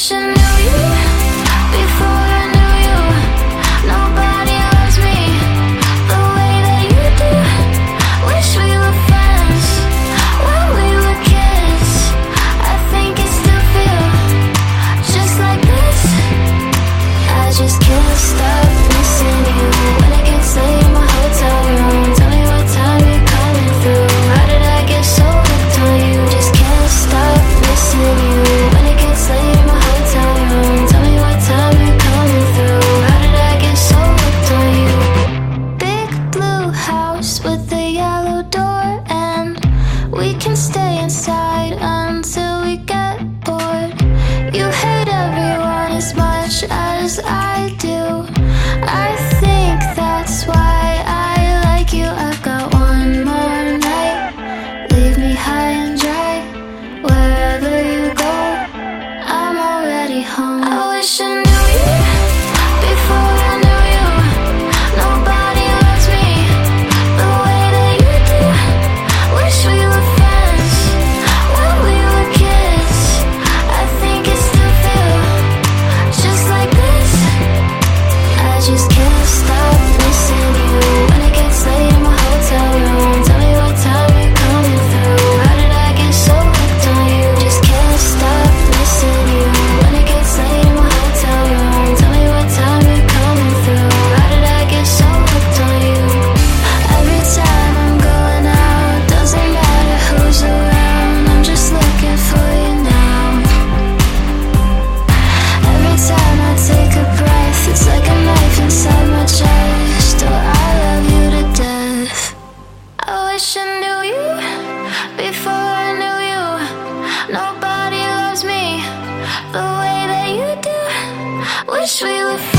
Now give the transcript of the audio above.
wish I knew you before I knew you. Nobody loves me the way that you do. Wish we were friends when we were kids. I think it still feels just like this. I just can't stop missing you. When it gets late in my hotel room, tell me what time you're coming through. How did I get so hooked on you? Just can't stop missing you. When it gets late in my hotel room, tell me what time you're coming through. How did I get so hooked on you? Big blue house with a yellow door, and we can stay inside until we get bored. You hate everyone as much as I do. I think that's why I like you. I've got one more night. Leave me high and dry. Wherever you go, I'm already home. I wish I knew you before I knew you. Nobody loves me the way that you do. Wish we were friends when we were kids. I think it still feels just like this. I just can't stop missing you. When it gets late in my hotel room, tell me what time you're coming through. How did I get so hooked on you? Just can't stop missing you. When it gets late in my hotel room, tell me what time you're coming through. How did I get so hooked on you? Every time I'm going out, doesn't matter who's around, I'm just looking for you now. Every time I take a breath, it's like a knife inside my chest. Oh, I love you to death. I wish I knew you before I knew you. Nobody loves me the way that you do. Wish we were